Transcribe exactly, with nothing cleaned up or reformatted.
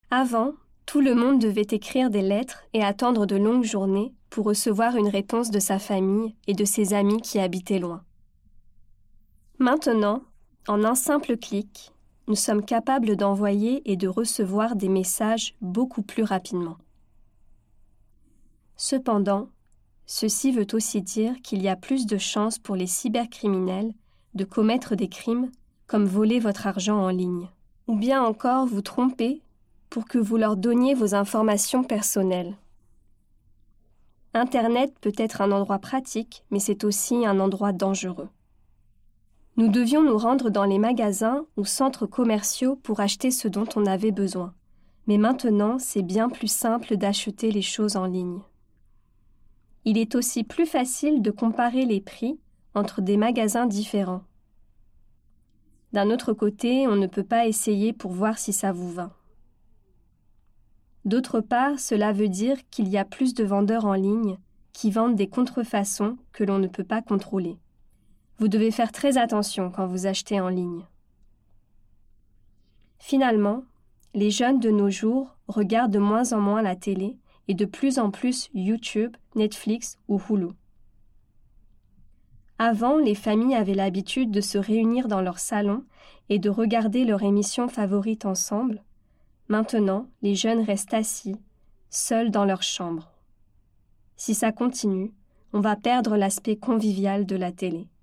Avant, tout le monde devait écrire des lettres et attendre de longues journées pour recevoir une réponse de sa famille et de ses amis qui habitaient loin. Maintenant, en un simple clic, nous sommes capables d'envoyer et de recevoir des messages beaucoup plus rapidement. Cependant, ceci veut aussi dire qu'il y a plus de chances pour les cybercriminels de commettre des crimes comme voler votre argent en ligne, ou bien encore vous tromper pour que vous leur donniez vos informations personnelles. Internet peut être un endroit pratique, mais c'est aussi un endroit dangereux. Nous devions nous rendre dans les magasins ou centres commerciaux pour acheter ce dont on avait besoin. Mais maintenant, c'est bien plus simple d'acheter les choses en ligne. Il est aussi plus facile de comparer les prix entre des magasins différents. D'un autre côté, on ne peut pas essayer pour voir si ça vous va. D'autre part, cela veut dire qu'il y a plus de vendeurs en ligne qui vendent des contrefaçons que l'on ne peut pas contrôler. Vous devez faire très attention quand vous achetez en ligne. Finalement, les jeunes de nos jours regardent de moins en moins la télé et de plus en plus YouTube, Netflix ou Hulu. Avant, les familles avaient l'habitude de se réunir dans leur salon et de regarder leur émission favorite ensemble. Maintenant, les jeunes restent assis, seuls dans leur chambre. Si ça continue, on va perdre l'aspect convivial de la télé.